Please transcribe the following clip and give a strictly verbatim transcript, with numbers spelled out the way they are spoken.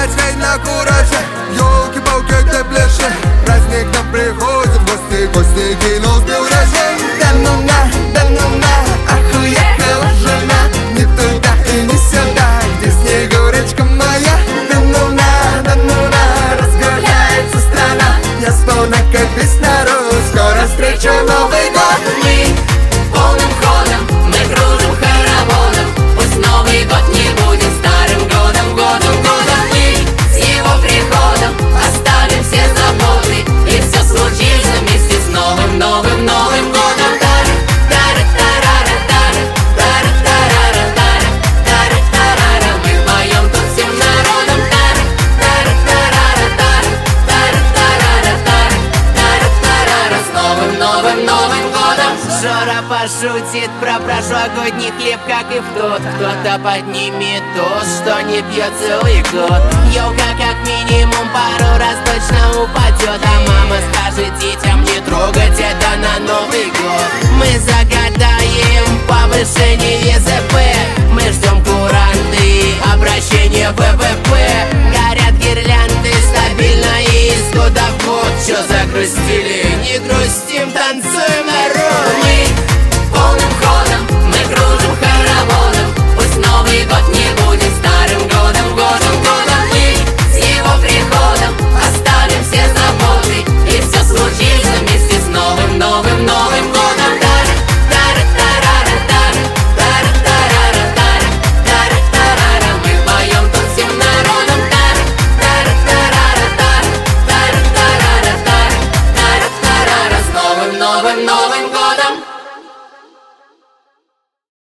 качай на кураже, елки-палки, где ближе. Праздник нам приходит в гости, гости кинул сбил рожей. Да ну на, да ну на, ах, уехала жена. Не туда и не сюда, где Снегурочка моя. Да ну на, да ну на, разгуляется страна. Я сполна как весь народ, скоро встречу Новый год. Мы полным ходом, мы кружим хороводом. Пусть Новый год не будет старым годом, годом, годом. Мы с его приходом оставим все заботы, и все случится вместе с новым, новым, новым годом. Мы поем тут всем народом. С новым, новым, новым годом. Жора пошутит про прошлогодний хлеб, как и в тот. Кто-то поднимет тост, что не пьет целый год. Елка как минимум пару раз точно упадет, а мама скажет детям не трогать это на Новый год. Мы загадаем повышение ЗП, мы ждем куранты, обращение ВВП.